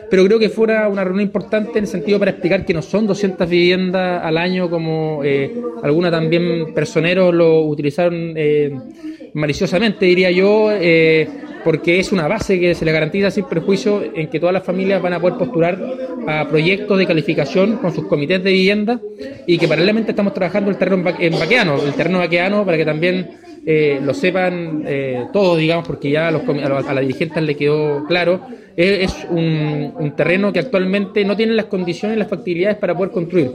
pero creo que fuera una reunión importante en el sentido para explicar que no son 200 viviendas al año como algunas también personeros lo utilizaron maliciosamente, diría yo, porque es una base que se le garantiza sin perjuicio en que todas las familias van a poder postular a proyectos de calificación con sus comités de vivienda y que paralelamente estamos trabajando el terreno el terreno vaqueano para que también lo sepan todos, digamos, porque ya a las dirigentes le quedó claro, es un terreno que actualmente no tiene las condiciones y las factibilidades para poder construir.